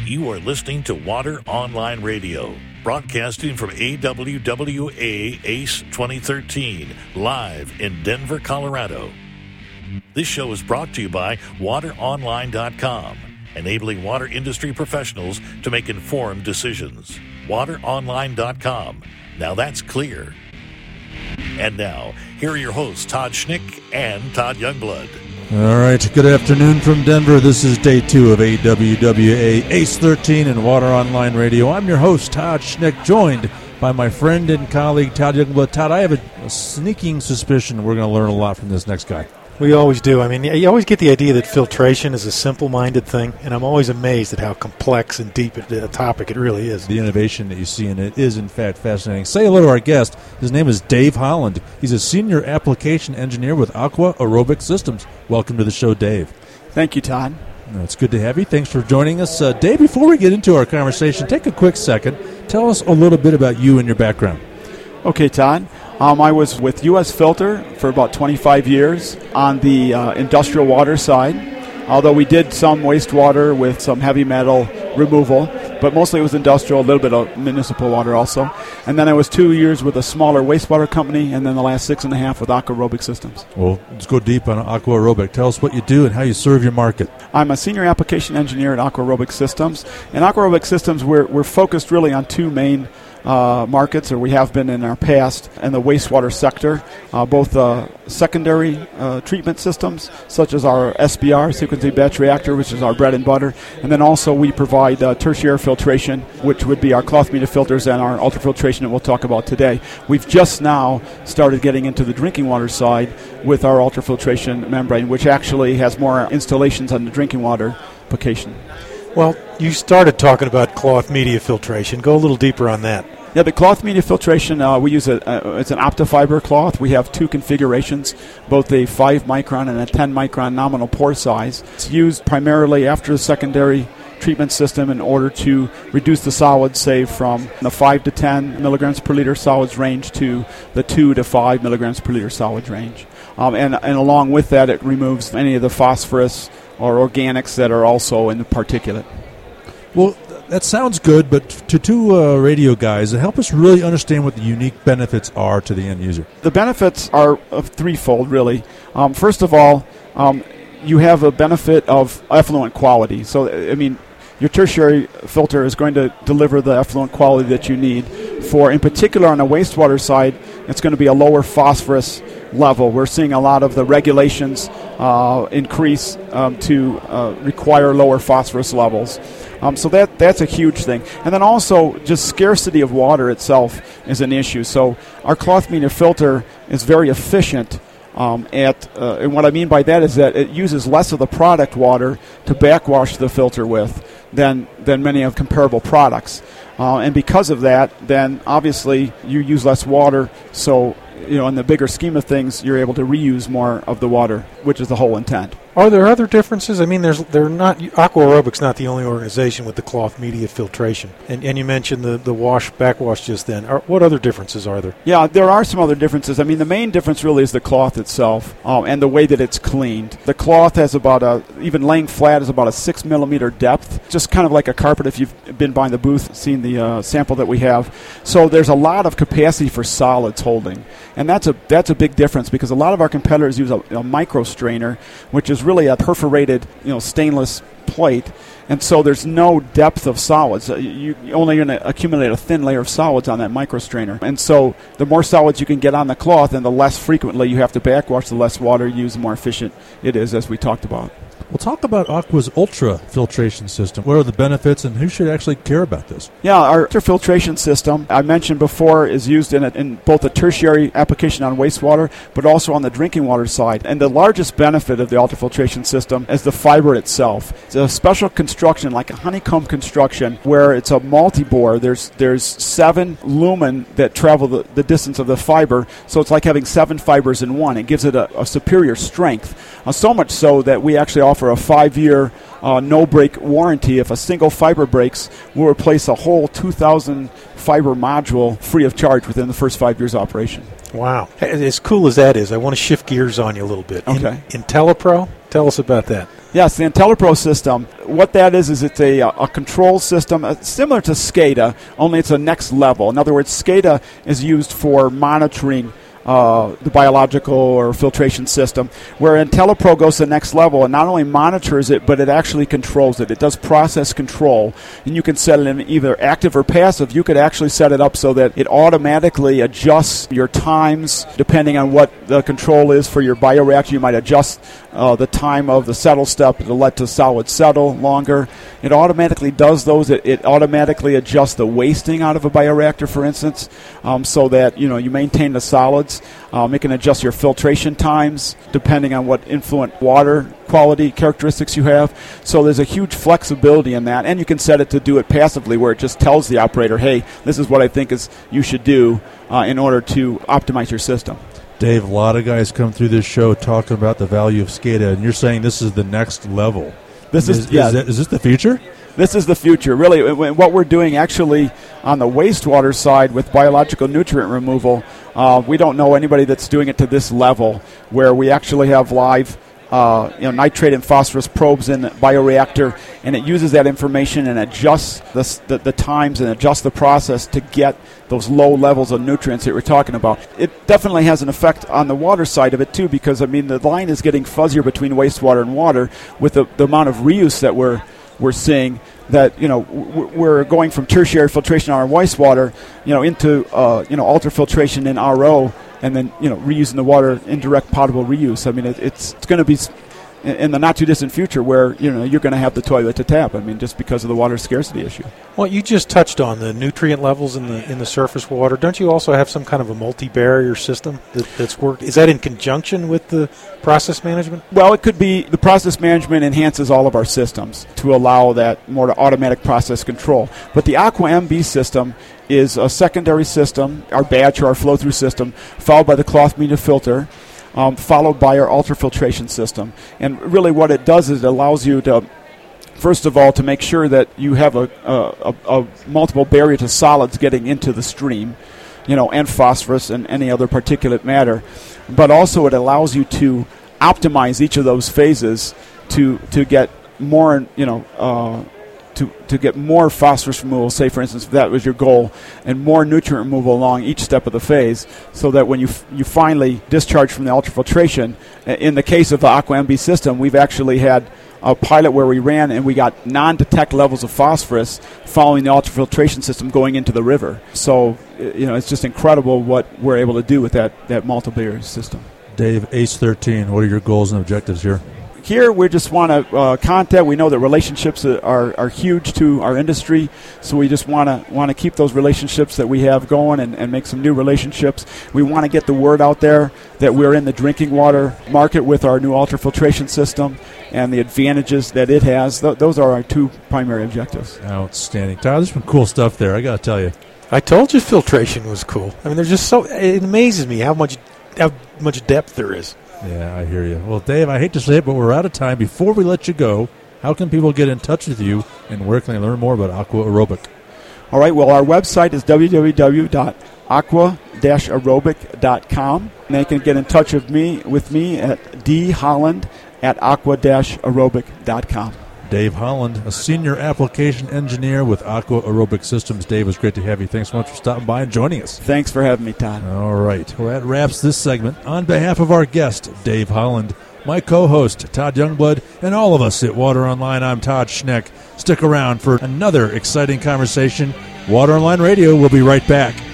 You are listening to Water Online Radio, broadcasting from AWWA ACE 2013, live in Denver, Colorado. This show is brought to you by WaterOnline.com, enabling water industry professionals to make informed decisions. WaterOnline.com. Now that's clear. And now, here are your hosts, Todd Schnick and Todd Youngblood. All right, good afternoon from Denver. This is day 2 of AWWA ACE 13 and Water Online Radio. I'm your host, Todd Schnick, joined by my friend and colleague, Todd Youngblood. Todd, I have a sneaking suspicion we're going to learn a lot from this next guy. We always do. I mean, you always get the idea that filtration is a simple-minded thing, and I'm always amazed at how complex and deep a topic it really is. The innovation that you see in it is, in fact, fascinating. Say hello to our guest. His name is Dave Holland. He's a senior application engineer with Aqua Aerobic Systems. Welcome to the show, Dave. Thank you, Todd. It's good to have you. Thanks for joining us. Dave, before we get into our conversation, take a quick second. Tell us a little bit about you and your background. Okay, Todd. I was with U.S. Filter for about 25 years on the industrial water side, although we did some wastewater with some heavy metal removal, but mostly it was industrial, a little bit of municipal water also. And then I was 2 years with a smaller wastewater company, and then the last 6.5 with Aqua Aerobic Systems. Well, let's go deep on Aqua Aerobic. Tell us what you do and how you serve your market. I'm a senior application engineer at Aqua Aerobic Systems. In Aqua Aerobic Systems, we're focused really on two main markets, or we have been in our past, in the wastewater sector, both secondary treatment systems, such as our SBR, sequencing batch reactor, which is our bread and butter, and then also we provide tertiary filtration, which would be our cloth media filters and our ultrafiltration that we'll talk about today. We've just now started getting into the drinking water side with our ultrafiltration membrane, which actually has more installations on the drinking water application. Well, you started talking about cloth media filtration. Go a little deeper on that. Yeah, the cloth media filtration, we use it's an OptiFiber cloth. We have two configurations, both a 5 micron and a 10 micron nominal pore size. It's used primarily after the secondary treatment system in order to reduce the solids, say, from the 5 to 10 milligrams per liter solids range to the 2 to 5 milligrams per liter solids range. And along with that, it removes any of the phosphorus or organics that are also in the particulate. Well, that sounds good, but to two radio guys, help us really understand what the unique benefits are to the end user. The benefits are of threefold, really. First of all, you have a benefit of effluent quality. So, I mean, your tertiary filter is going to deliver the effluent quality that you need. For, in particular, on the wastewater side, it's going to be a lower phosphorus level. We're seeing a lot of the regulations increase to require lower phosphorus levels. So that's a huge thing. And then also just scarcity of water itself is an issue. So our cloth media filter is very efficient and what I mean by that is that it uses less of the product water to backwash the filter with than many of comparable products. And because of that, then obviously you use less water, so in the bigger scheme of things, you're able to reuse more of the water, which is the whole intent. Are there other differences? I mean, they're not. Aqua Aerobic's not the only organization with the cloth media filtration, and you mentioned the backwash just then. What other differences are there? Yeah, there are some other differences. I mean, the main difference really is the cloth itself and the way that it's cleaned. The cloth has even laying flat is about a 6 millimeter depth, just kind of like a carpet. If you've been by the booth, seen the sample that we have, so there's a lot of capacity for solids holding, and that's a big difference because a lot of our competitors use a micro strainer, which is really a perforated, stainless plate, and so there's no depth of solids. You only going to accumulate a thin layer of solids on that micro strainer, and so the more solids you can get on the cloth, and the less frequently you have to backwash, the less water you use, the more efficient it is, as we talked about. We'll talk about Aqua's ultrafiltration system. What are the benefits, and who should actually care about this? Yeah, our ultrafiltration system, I mentioned before, is used in both the tertiary application on wastewater, but also on the drinking water side. And the largest benefit of the ultrafiltration system is the fiber itself. It's a special construction, like a honeycomb construction, where it's a multi-bore. There's 7 lumen that travel the distance of the fiber, so it's like having 7 fibers in one. It gives it a superior strength, so much so that we actually offer a 5-year no-break warranty. If a single fiber breaks, we'll replace a whole 2,000 fiber module free of charge within the first 5 years of operation. Wow. As cool as that is, I want to shift gears on you a little bit. Okay. IntelliPro, tell us about that. Yes, the IntelliPro system. What that is it's a control system similar to SCADA, only it's a next level. In other words, SCADA is used for monitoring the biological or filtration system, where IntelliPro goes to the next level and not only monitors it, but it actually controls it. It does process control, and you can set it in either active or passive. You could actually set it up so that it automatically adjusts your times depending on what the control is for your bioreactor. You might adjust the time of the settle step to let the solid settle longer. It automatically does those. It automatically adjusts the wasting out of a bioreactor, for instance, so that you maintain the solids. It can adjust your filtration times depending on what influent water quality characteristics you have. So there's a huge flexibility in that, and you can set it to do it passively, where it just tells the operator, hey, this is what I think is you should do in order to optimize your system. Dave, a lot of guys come through this show talking about the value of SCADA, and you're saying this is the next level. Is this the future? This is the future. Really, what we're doing actually on the wastewater side with biological nutrient removal, we don't know anybody that's doing it to this level, where we actually have live nitrate and phosphorus probes in the bioreactor, and it uses that information and adjusts the times and adjusts the process to get those low levels of nutrients that we're talking about. It definitely has an effect on the water side of it too, because the line is getting fuzzier between wastewater and water with the amount of reuse that we're seeing. That we're going from tertiary filtration on our wastewater into ultrafiltration in RO, and then reusing the water in direct potable reuse. I mean, it's going to be in the not too distant future where you're going to have the toilet to tap. I mean, just because of the water scarcity issue. Well, you just touched on the nutrient levels in the surface water. Don't you also have some kind of a multi-barrier system that's worked? Is that in conjunction with the process management? Well, it could be. The process management enhances all of our systems to allow that more automatic process control. But the Aqua MB system is a secondary system, our batch or our flow-through system, followed by the cloth media filter, followed by our ultrafiltration system. And really what it does is it allows you to, first of all, to make sure that you have a multiple barrier to solids getting into the stream, and phosphorus and any other particulate matter. But also it allows you to optimize each of those phases to get more, to get more phosphorus removal, say, for instance, if that was your goal, and more nutrient removal along each step of the phase, so that when you finally discharge from the ultrafiltration, in the case of the Aqua MB system, we've actually had a pilot where we ran and we got non-detect levels of phosphorus following the ultrafiltration system going into the river. So, it's just incredible what we're able to do with that multi-barrier system. Dave, ACE 13, what are your goals and objectives here? Here, we just want to contact. We know that relationships are huge to our industry, so we just want to keep those relationships that we have going and make some new relationships. We want to get the word out there that we're in the drinking water market with our new ultrafiltration system and the advantages that it has. Those are our two primary objectives. Outstanding. Tyler, there's some cool stuff there, I got to tell you. I told you filtration was cool. I mean, there's just it amazes me how much depth there is. Yeah, I hear you. Well, Dave, I hate to say it, but we're out of time. Before we let you go, how can people get in touch with you, and where can they learn more about Aqua Aerobic? All right, well, our website is www.aqua-aerobic.com. And they can get in touch with me at dholland@aqua-aerobic.com. Dave Holland, a senior application engineer with Aqua Aerobic Systems. Dave, it was great to have you. Thanks so much for stopping by and joining us. Thanks for having me, Todd. All right. Well, that wraps this segment. On behalf of our guest, Dave Holland, my co-host, Todd Youngblood, and all of us at Water Online, I'm Todd Schneck. Stick around for another exciting conversation. Water Online Radio will be right back.